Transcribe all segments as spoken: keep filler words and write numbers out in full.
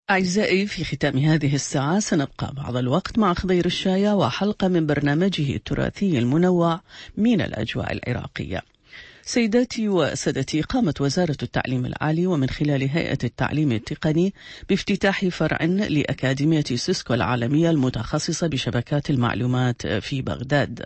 أعزائي، في ختام هذه الساعة سنبقى بعض الوقت مع خضير الشاية وحلقة من برنامجه التراثي المنوع من الأجواء العراقية. سيداتي وسادتي، قامت وزارة التعليم العالي ومن خلال هيئة التعليم التقني بافتتاح فرع لأكاديمية سيسكو العالمية المتخصصة بشبكات المعلومات في بغداد،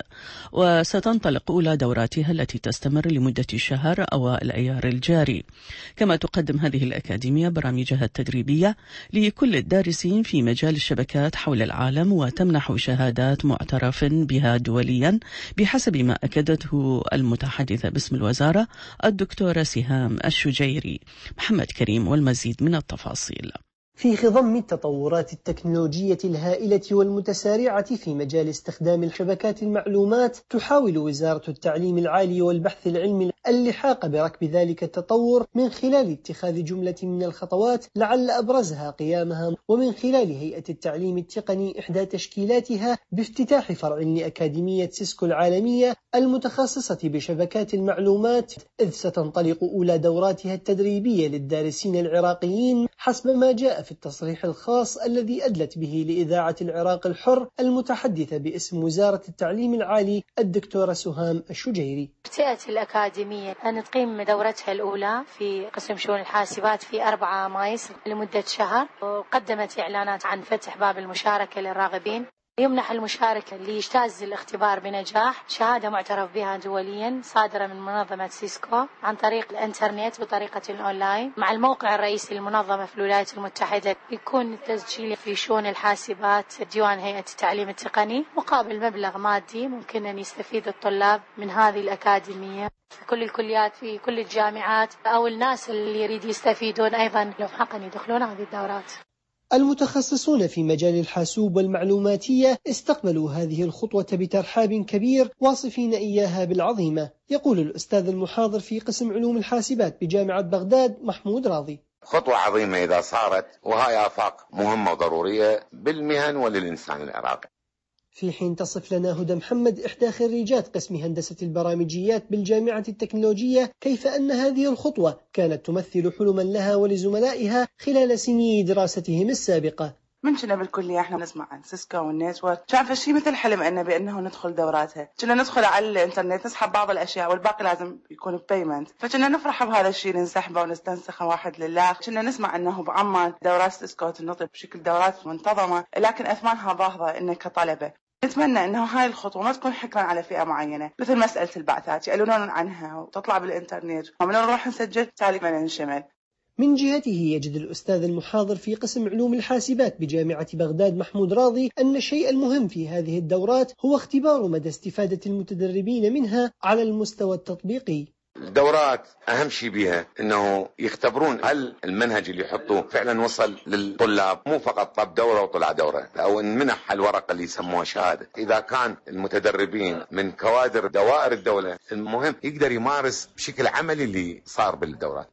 وستنطلق أولى دوراتها التي تستمر لمدة شهر أوائل أيار الجاري. كما تقدم هذه الأكاديمية برامجها التدريبية لكل الدارسين في مجال الشبكات حول العالم، وتمنح شهادات معترف بها دوليا بحسب ما أكدته المتحدثة باسم الوزارة وزارة الدكتورة سهام الشجيري. محمد كريم والمزيد من التفاصيل. في خضم التطورات التكنولوجية الهائلة والمتسارعة في مجال استخدام الشبكات المعلومات، تحاول وزارة التعليم العالي والبحث العلمي اللحاق بركب ذلك التطور من خلال اتخاذ جملة من الخطوات، لعل أبرزها قيامها ومن خلال هيئة التعليم التقني إحدى تشكيلاتها بافتتاح فرع لأكاديمية سيسكو العالمية المتخصصة بشبكات المعلومات، إذ ستنطلق أولى دوراتها التدريبية للدارسين العراقيين حسب ما جاء في التصريح الخاص الذي أدلت به لإذاعة العراق الحر المتحدثة باسم وزارة التعليم العالي الدكتورة سهام الشجيري. ابتدأت الأكاديمية أن تقيم دورتها الأولى في قسم شؤون الحاسبات في أربعة مايس لمدة شهر، وقدمت إعلانات عن فتح باب المشاركة للراغبين. يمنح المشارك اللي يجتاز الاختبار بنجاح شهادة معترف بها دوليا صادرة من منظمة سيسكو عن طريق الانترنت بطريقة الأونلاين مع الموقع الرئيسي للمنظمة في الولايات المتحدة. يكون التسجيل في شؤون الحاسبات ديوان هيئة التعليم التقني مقابل مبلغ مادي ممكن أن يستفيد الطلاب من هذه الأكاديمية في كل الكليات في كل الجامعات، أو الناس اللي يريد يستفيدون أيضا لو حقا يدخلون هذه الدورات. المتخصصون في مجال الحاسوب والمعلوماتية استقبلوا هذه الخطوة بترحاب كبير، واصفين إياها بالعظيمة. يقول الأستاذ المحاضر في قسم علوم الحاسبات بجامعة بغداد محمود راضي: خطوة عظيمة إذا صارت، وهاي آفاق مهمة وضرورية بالمهن وللإنسان العراقي. في حين تصف لنا هدى محمد إحدى خريجات قسم هندسة البرامجيات بالجامعة التكنولوجية كيف أن هذه الخطوة كانت تمثل حلما لها ولزملائها خلال سنين دراستهم السابقة. من كنا بالكلية احنا نسمع عن سيسكو والنتورك، شايفة شيء مثل حلم أنه بأنه ندخل دوراتها، كنا ندخل على الإنترنت نسحب بعض الأشياء والباقي لازم يكون ببيمنت، فكنا نفرح بهذا الشيء ننسحبه ونستنسخه واحد لله. كنا نسمع أنه بعمان دورات سيسكو تنطي بشكل دورات منتظمة، لكن أثمانها باهظة إنك كطلبة. نتمنى أنه هاي الخطوة ما تكون حكرا على فئة معينة، مثل مسألة البعثات يعلنون عنها وتطلع بالإنترنت ومن نروح نسجل تالي ما ننشمل. من جهته يجد الأستاذ المحاضر في قسم علوم الحاسبات بجامعة بغداد محمود راضي أن الشيء المهم في هذه الدورات هو اختبار مدى استفادة المتدربين منها على المستوى التطبيقي. الدورات أهم شيء بها أنه يختبرون هل المنهج اللي يحطوه فعلا وصل للطلاب، مو فقط طب دورة وطلع دورة، أو إن منح الورقة اللي يسموها شهادة. إذا كان المتدربين من كوادر دوائر الدولة، المهم يقدر يمارس بشكل عملي اللي صار بالدورات.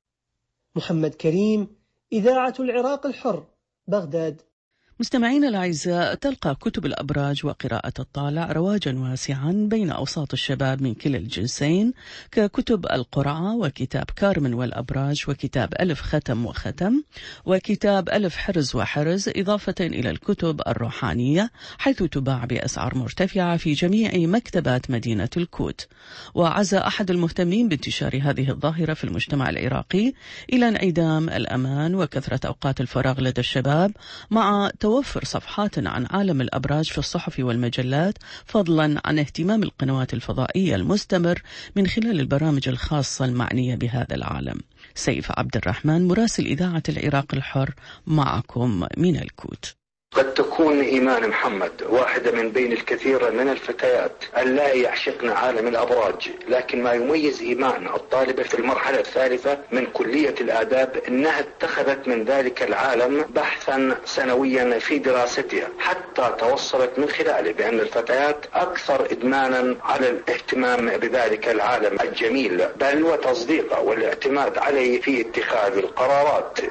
محمد كريم، إذاعة العراق الحر، بغداد. مستمعينا الأعزاء، تلقى كتب الأبراج وقراءة الطالع رواجا واسعا بين أوساط الشباب من كلا الجنسين، ككتب القرعة وكتاب كارمن والأبراج وكتاب ألف ختم وختم وكتاب ألف حرز وحرز، إضافة إلى الكتب الروحانية حيث تباع بأسعار مرتفعة في جميع مكتبات مدينة الكوت. وعزى أحد المهتمين بانتشار هذه الظاهرة في المجتمع العراقي إلى انعدام الأمان وكثرة أوقات الفراغ لدى الشباب، مع توفر صفحات عن عالم الأبراج في الصحف والمجلات، فضلا عن اهتمام القنوات الفضائية المستمر من خلال البرامج الخاصة المعنية بهذا العالم. سيف عبد الرحمن، مراسل إذاعة العراق الحر، معكم من الكوت. قد تكون إيمان محمد واحدة من بين الكثير من الفتيات اللائي يعشقن عالم الأبراج، لكن ما يميز إيمان الطالبة في المرحلة الثالثة من كلية الآداب أنها اتخذت من ذلك العالم بحثا سنويا في دراستها، حتى توصلت من خلاله بأن الفتيات أكثر إدمانا على الاهتمام بذلك العالم الجميل، بل وتصديقه والاعتماد عليه في اتخاذ القرارات.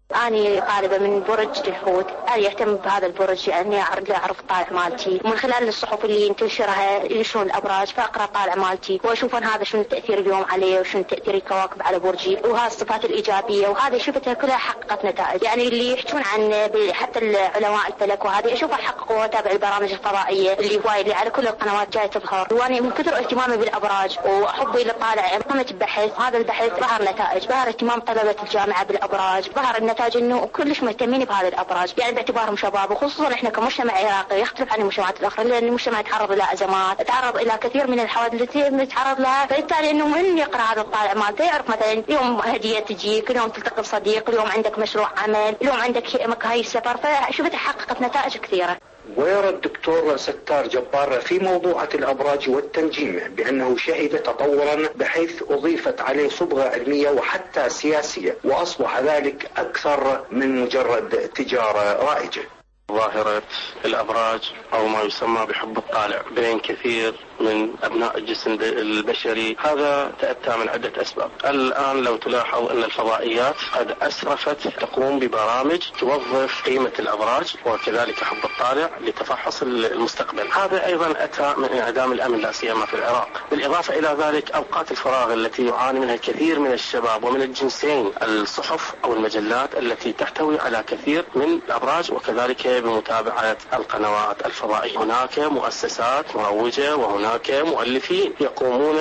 أنا طالبة من برج الحوت، أنا يهتم بهذا البرج يعني أعرف الطالع مالتي من خلال الصحف اللي ينتشرها ينشرون الأبراج، فأقرأ الطالع مالتي وأشوف أن هذا شنو التأثير اليوم عليه وشنو تأثير الكواكب على برجي وهذه الصفات الإيجابية، وهذه شفتها كلها حققت نتائج. يعني اللي يحكون عن حتى العلماء الفلك وهذه أشوفها حققوا، وأتابع البرامج الفضائية اللي وايد على كل القنوات جاي تظهر. وأنا من كثر اهتمامي بالأبراج وحبي للطالع قمت ببحث، هذا البحث ظهر نتائج، ظهر اهتمام طلبة الجامعة بالأبراج، ظهر النتائج إنه كلش مهتمين بهذه الأبراج، يعني باعتبارهم شباب، وخصوصا إحنا كمجتمع عراقي يختلف عن المجتمعات الأخرى، لأن المجتمع يتعرض إلى أزمات، يتعرض إلى كثير من الحوادث التي نتعرض لها، فبالتالي إنه من يقرأ هذا الطالع مالته يعرف مثلا يوم هدية تجيك، اليوم تلتقي بصديق، اليوم عندك مشروع عمل، اليوم عندك مكاهي سفر، فشفتها حققت نتائج كثيرة. ويرى الدكتور ستار جبار في موضوعة الأبراج والتنجيم بأنه شهد تطورا بحيث أضيفت عليه صبغة علمية وحتى سياسية، وأصبح ذلك أكثر من مجرد تجارة رائجة. ظاهرة الأبراج أو ما يسمى بحب الطالع بين كثير من أبناء الجسم البشري، هذا تأتى من عدة أسباب. الآن لو تلاحظ أن الفضائيات قد أسرفت تقوم ببرامج توظف قيمة الأبراج وكذلك حب الطالع لتفحص المستقبل، هذا أيضا أتى من انعدام الأمن لا سيما في العراق. بالإضافة إلى ذلك أوقات الفراغ التي يعاني منها الكثير من الشباب ومن الجنسين، الصحف أو المجلات التي تحتوي على كثير من الأبراج وكذلك بمتابعة القنوات الفضائية. هناك مؤسسات مروجة وهناك مؤلفين يقومون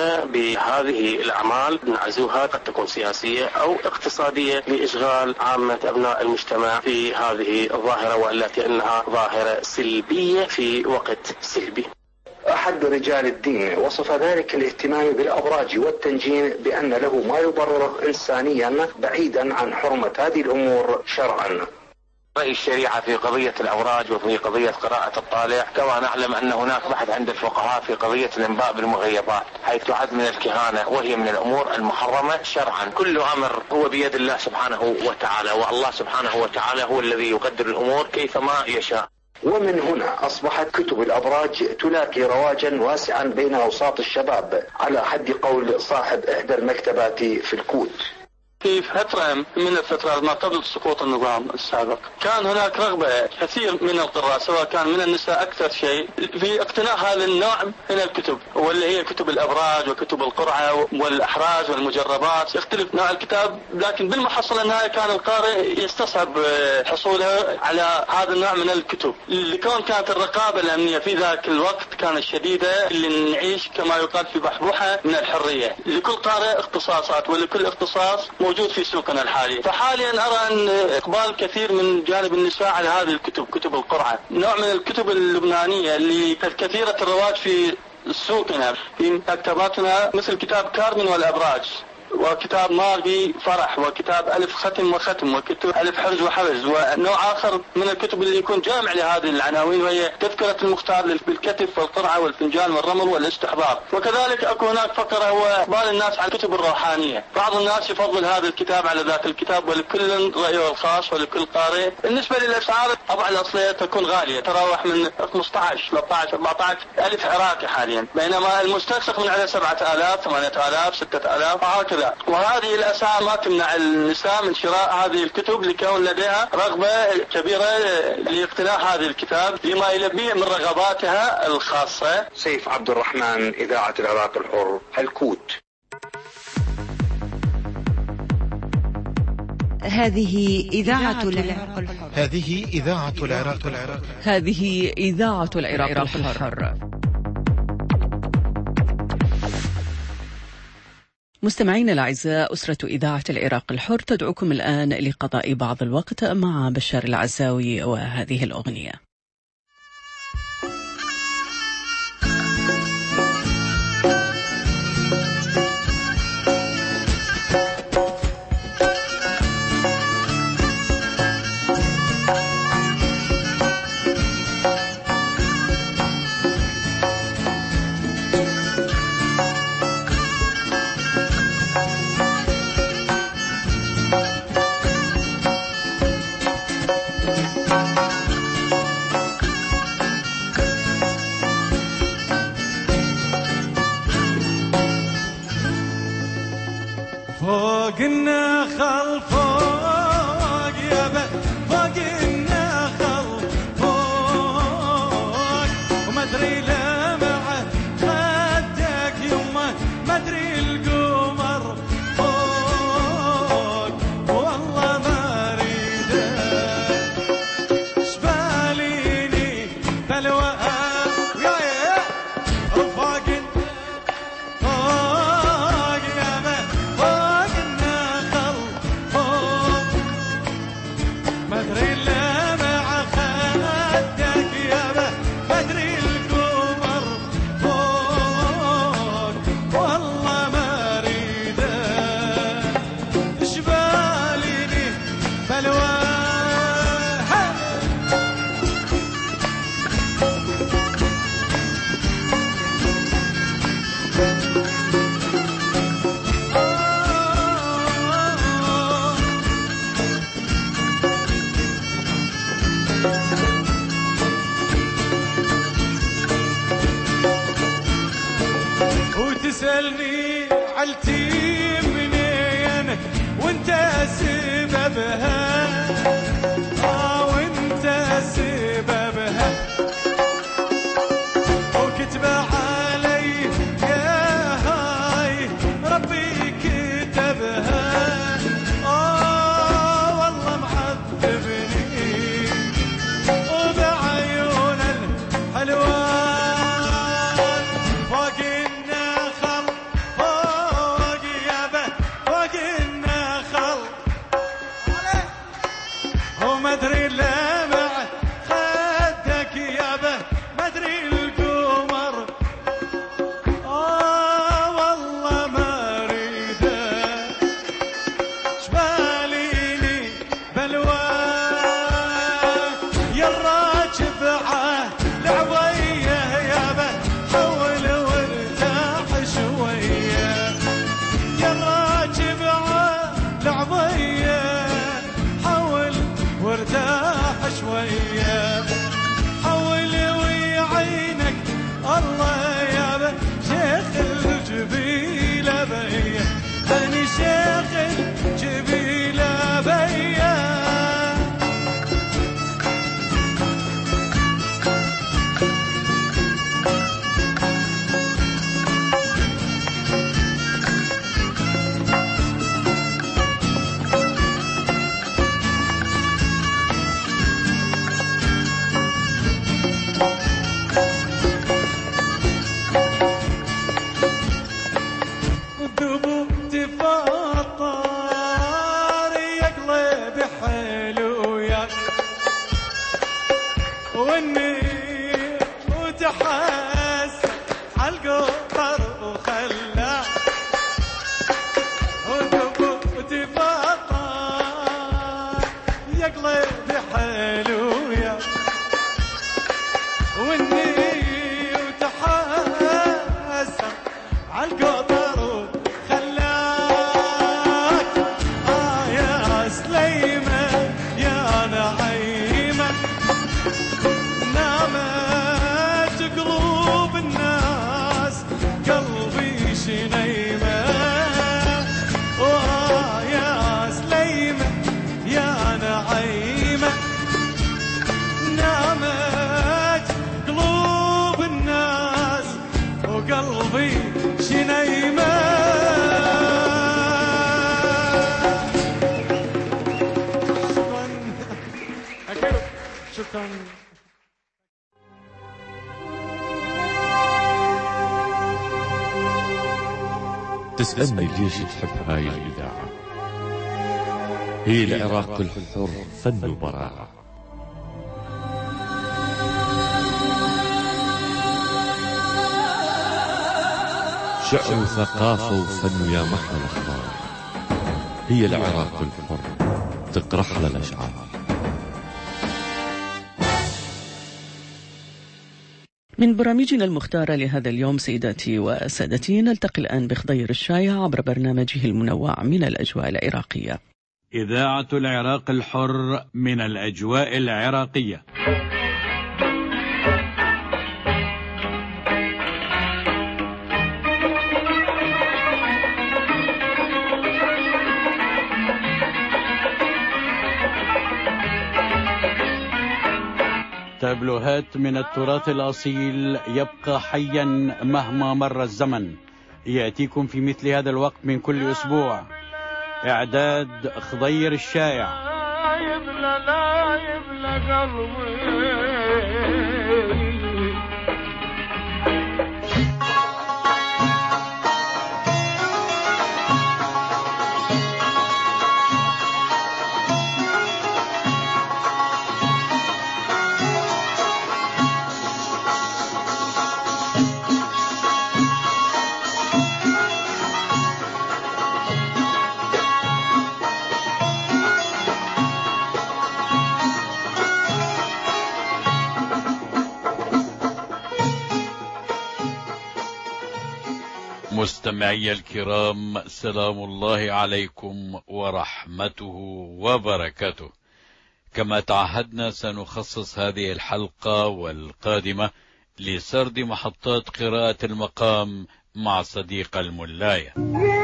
بهذه الأعمال، نعزوها قد تكون سياسية أو اقتصادية لإشغال عامة أبناء المجتمع في هذه الظاهرة، والتي أنها ظاهرة سلبية في وقت سلبي. أحد رجال الدين وصف ذلك الاهتمام بالأبراج والتنجيم بأن له ما يبرره إنسانيا بعيدا عن حرمة هذه الأمور شرعا. رأي الشريعة في قضية الأبراج وفي قضية قراءة الطالع، كما نعلم أن هناك بحث عند الفقهاء في قضية الإنباء بالمغيبات، حيث تعد من الكهانة وهي من الأمور المحرمة شرعا. كل أمر هو بيد الله سبحانه وتعالى، والله سبحانه وتعالى هو الذي يقدر الأمور كيفما يشاء. ومن هنا أصبحت كتب الأبراج تلاقي رواجا واسعا بين أوساط الشباب، على حد قول صاحب إحدى المكتبات في الكوت. في فترة من الفترات ما قبل سقوط النظام السابق كان هناك رغبة كثير من القراء، سواء كان من النساء أكثر شيء، في اقتناء هذا النوع من الكتب، واللي هي كتب الأبراج وكتب القرعة والأحراز والمجربات. يختلف نوع الكتاب، لكن بالمحصلة النهاية كان القارئ يستصعب حصوله على هذا النوع من الكتب، لكون كانت الرقابة الأمنية في ذاك الوقت كانت شديدة، اللي نعيش كما يقال في بحبوحة من الحرية. لكل قارئ اختصاصات، ولكل اختصاص موجود في سوقنا الحالي. فحاليا أرى أن إقبال كثير من جانب النساء على هذه الكتب، كتب القرعة، نوع من الكتب اللبنانية اللي كثيرة الرواج في سوقنا، في مكتباتنا، مثل كتاب كارمن والأبراج، وكتاب ماغي فرح، وكتاب ألف ختم وختم، وكتاب ألف حرز وحرز، ونوع آخر من الكتب اللي يكون جامع لهذه العناوين، وهي تذكرة المختار بالكتف والقرعة والفنجان والرمل والاستحضار. وكذلك أكو هناك فقرة هو إقبال الناس على الكتب الروحانية، بعض الناس يفضل هذا الكتاب على ذاك الكتاب، ولكل رأيه الخاص ولكل قارئ. بالنسبة للأسعار طبعا الأصلية تكون غالية، تراوح من خمسة عشر ثلاثة عشر أربعة عشر ألف عراقي حاليا، بينما المستنسخ من على سبعة آلاف ثمانية آلاف ستة آلاف وهكذا. وهذه الأسعار ما تمنع النساء من شراء هذه الكتب، لكون لديها رغبة كبيرة لاقتناء هذه الكتاب لما يلبيه من رغباتها الخاصة. سيف عبد الرحمن، إذاعة العراق الحر، الكوت. هذه إذاعة العراق الحر. هذه إذاعة العراق الحر. هذه إذاعة العراق الحر. مستمعينا الأعزاء، أسرة إذاعة العراق الحر تدعوكم الآن لقضاء بعض الوقت مع بشار العزاوي وهذه الأغنية. فوق النخل فوق يا زعلتي منين وانت سببها، اه وانت سببها، وكتب علي يا هاي ربي كتبها، اه والله معذبني وبعيون الحلوان فوق النخل، فوق يابا فوق النخل، وما ادري لمع خدك يابا ما ادري القمر، اه والله ما اريده شباليني بلوان، يا الراكب لعويه يابا حول وارتاح شويه، يا الراكب لعويه حول وارتاح شويه، حول ويعينك الله يابا شيخ الجبيله بيا، أنا شيخ الجبيله بيا. والدبوب تفطر يقلب حلو ياك، واني وتحس عالقطر وخلى، والدبوب تفطر يقلب حلو ياك، واني وتحس عالقطر قلبي شنيمة. شكرا شكرا. تسألني ليش تحب هاي الإذاعة؟ هي العراق الحر فن وبراعة، شعر وثقافة وفن يا محلى الأخبار، هي العراق الحر تقرح على الأشعار. من برامجنا المختارة لهذا اليوم سيداتي وسادتي، نلتقي الآن بخضير الشايع عبر برنامجه المنوع من الأجواء العراقية. إذاعة العراق الحر من الأجواء العراقية. تابلوهات من التراث الأصيل يبقى حيا مهما مر الزمن، يأتيكم في مثل هذا الوقت من كل أسبوع. إعداد خضير الشايع. لا يبلى لا يبلى قلبي. مستمعي الكرام، سلام الله عليكم ورحمته وبركاته. كما تعهدنا سنخصص هذه الحلقة والقادمة لسرد محطات قراءة المقام مع صديق الملاية.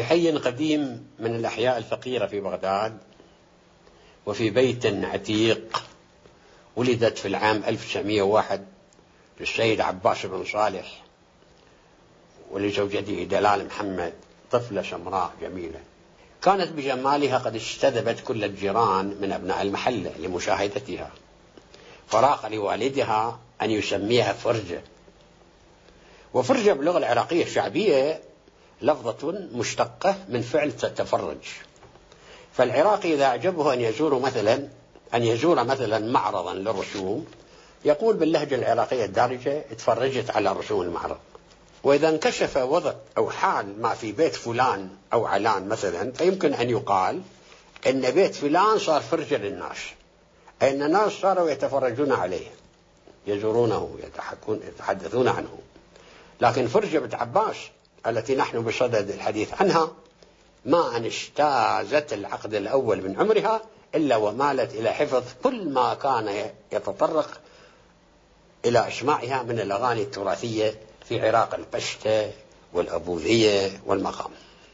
في حي قديم من الأحياء الفقيرة في بغداد، وفي بيت عتيق، ولدت في العام ألف وتسعمئة وواحد للسيد عباس بن صالح ولزوجته دلال محمد طفلة سمراء جميلة. كانت بجمالها قد اجتذبت كل الجيران من أبناء المحلة لمشاهدتها، فراق لوالدها أن يسميها فرجة. وفرجة باللغة العراقية الشعبية لفظة مشتقة من فعل تتفرج. فالعراقي إذا أعجبه أن يزور مثلا أن يزور مثلا معرضا للرسوم يقول باللهجة العراقية الدارجة اتفرجت على رسوم المعرض. وإذا انكشف وضع أو حال ما في بيت فلان أو علان مثلا، فيمكن أن يقال إن بيت فلان صار فرجة للناس، أي أن الناس صاروا يتفرجون عليه، يزورونه، يتحدثون عنه. لكن فرجة بنت عباس التي نحن بصدد الحديث عنها ما أن اجتازت العقد الأول من عمرها إلا ومالت إلى حفظ كل ما كان يتطرق إلى إسماعها من الأغاني التراثية في عراق البشتة والأبوذية والمقام.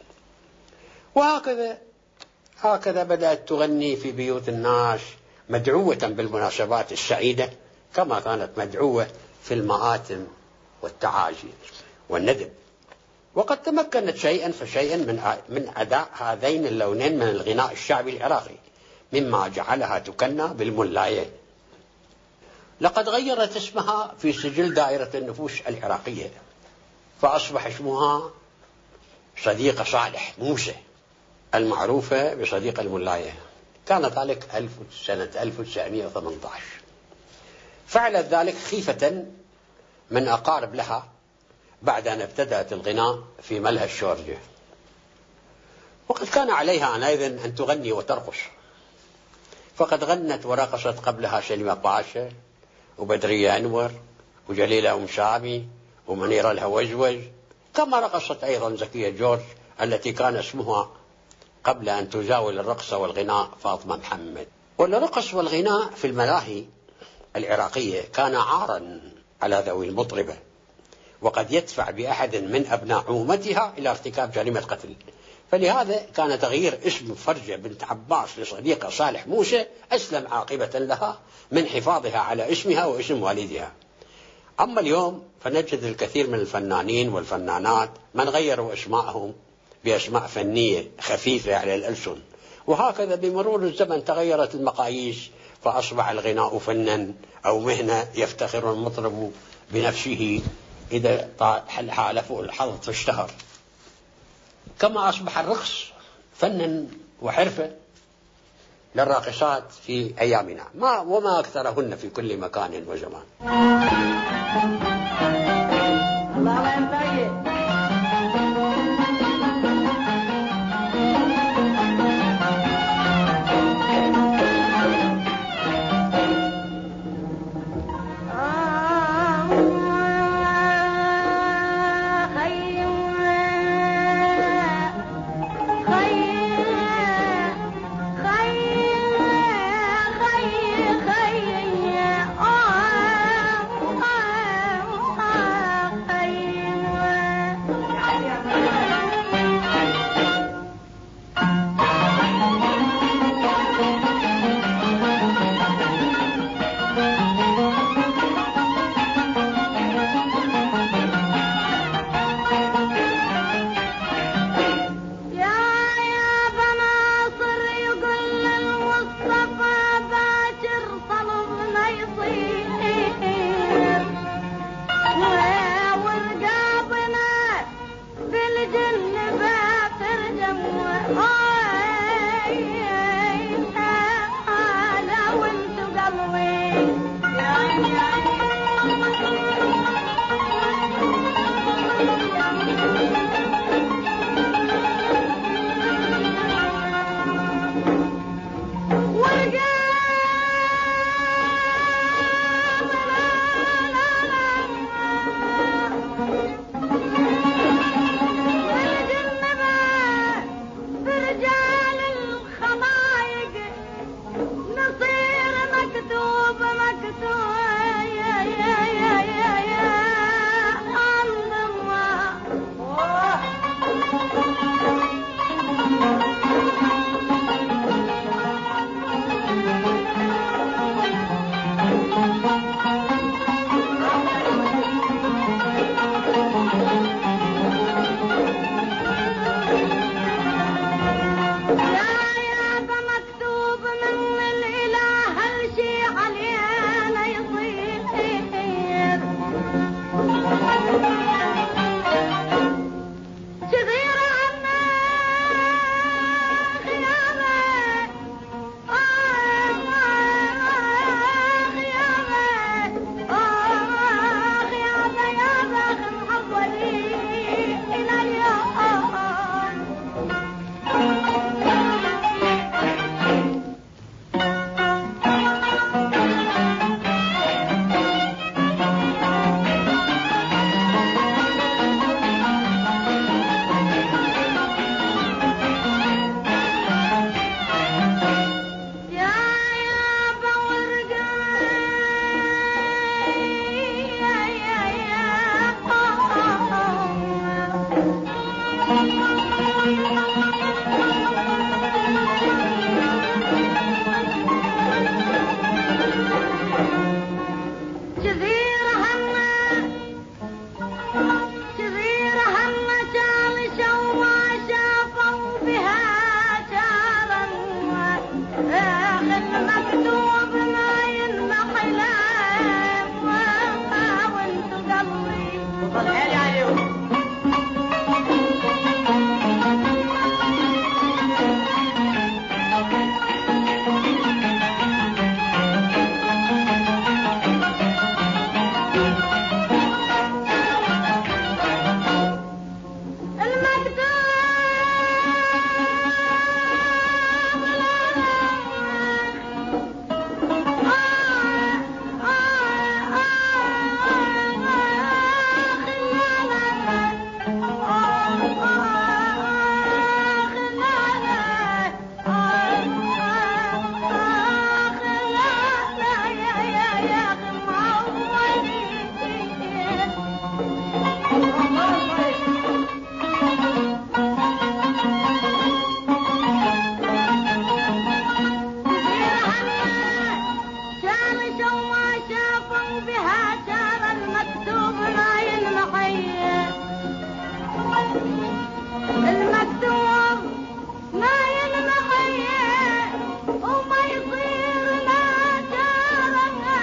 وهكذا هكذا بدأت تغني في بيوت الناس مدعوة بالمناسبات السعيدة، كما كانت مدعوة في المآتم والتعازي والندب. وقد تمكنت شيئا فشيئا من من أداء هذين اللونين من الغناء الشعبي العراقي، مما جعلها تكنى بالملاية. لقد غيرت اسمها في سجل دائرة النفوس العراقية، فأصبح اسمها صديقة صالح موسى، المعروفة بصديقة الملاية. كان ذلك ألف سنة ألف وتسعمئة وثمانية عشر. فعلت ذلك خيفة من أقارب لها بعد أن ابتدأت الغناء في ملهى الشورجة، وقد كان عليها آنئذ أن تغني وترقص، فقد غنت ورقصت قبلها سلمى باشا وبدرية أنور وجليلة أم سامي ومنيرة الهوزوز، كما رقصت أيضا زكية جورج التي كان اسمها قبل أن تزاول الرقص والغناء فاطمة محمد. والرقص والغناء في الملاهي العراقية كان عارا على ذوي المطربة، وقد يدفع بأحد من أبناء عومتها إلى ارتكاب جريمة قتل. فلهذا كان تغيير اسم فرجة بنت عباس لصديقة صالح موسى أسلم عاقبة لها من حفاظها على اسمها واسم والدها. أما اليوم فنجد الكثير من الفنانين والفنانات من غيروا اسماءهم بأسماء فنية خفيفة على الألسن، وهكذا بمرور الزمن تغيرت المقاييس، فأصبح الغناء فنا أو مهنة يفتخر المطرب بنفسه إذا حالفه الحظ فاشتهر، كما أصبح الرقص فنا وحرفة للراقصات في أيامنا، ما وما أكثرهن في كل مكان وزمان. وبها جار المكتوب ما ينمحي المكتوب ما ينمحي وما يصير ما جار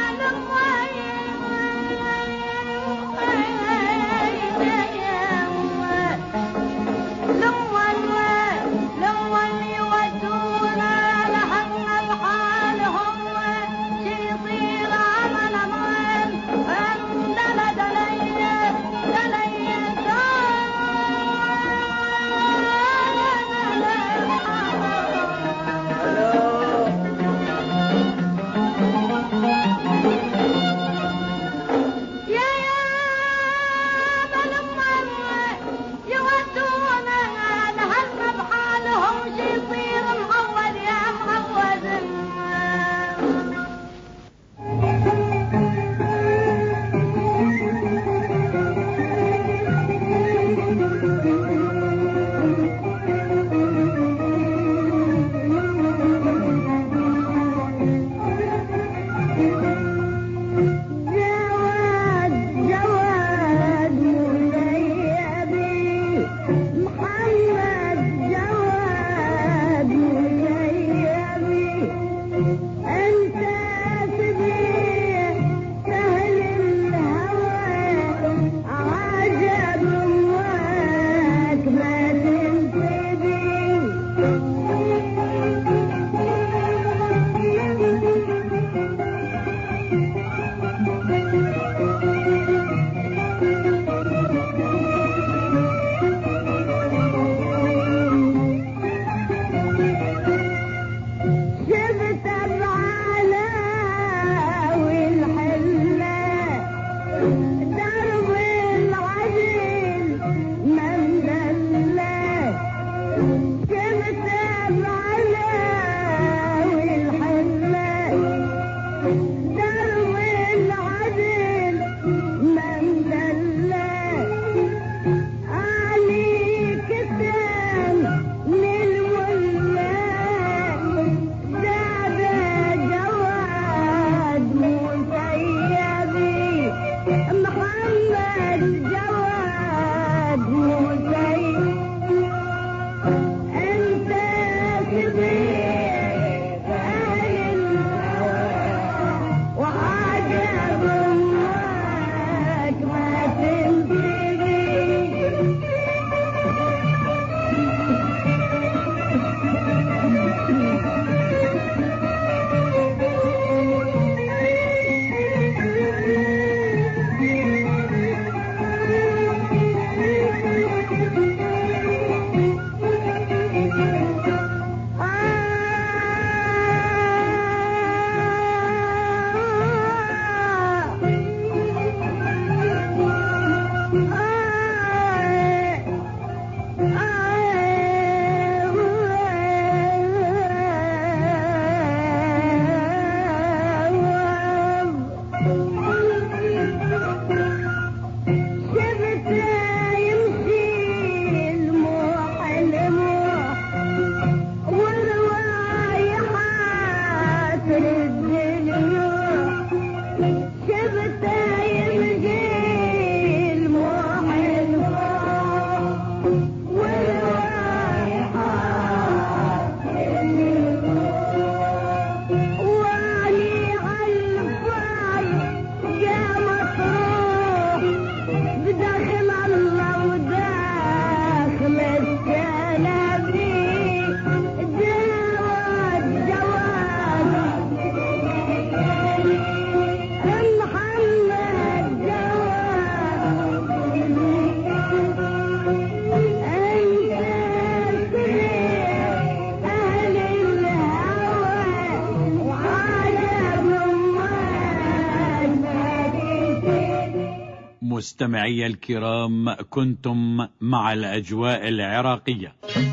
مستمعي الكرام، كنتم مع الأجواء العراقية.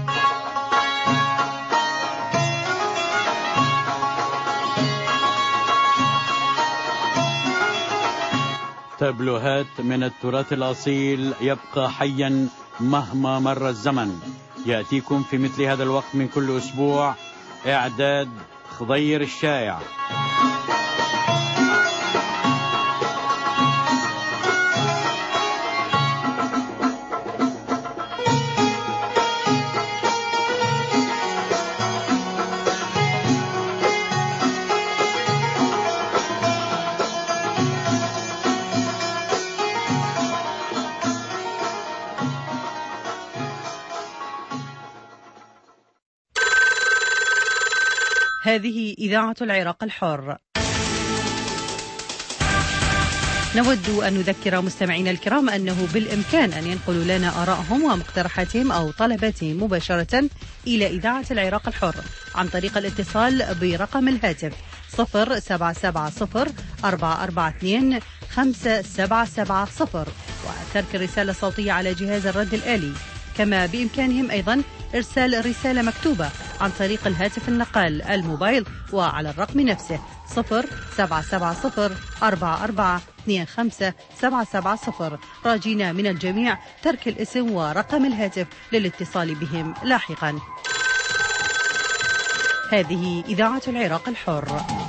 تابلوهات من التراث الأصيل يبقى حيا مهما مر الزمن، يأتيكم في مثل هذا الوقت من كل أسبوع. إعداد خضير الشايع. هذه إذاعة العراق الحر. نود أن نذكر مستمعينا الكرام أنه بالإمكان أن ينقلوا لنا آرائهم ومقترحاتهم أو طلباتهم مباشرة إلى إذاعة العراق الحر عن طريق الاتصال برقم الهاتف صفر سبعة سبعة صفر أربعة أربعة اثنين خمسة سبعة سبعة صفر وترك الرسالة الصوتية على جهاز الرد الآلي. كما بإمكانهم أيضا إرسال رسالة مكتوبة عن طريق الهاتف النقال الموبايل وعلى الرقم نفسه صفر سبعة سبعة صفر أربعة أربعة اثنين خمسة سبعة سبعة صفر، راجينا من الجميع ترك الاسم ورقم الهاتف للاتصال بهم لاحقا. هذه إذاعة العراق الحر.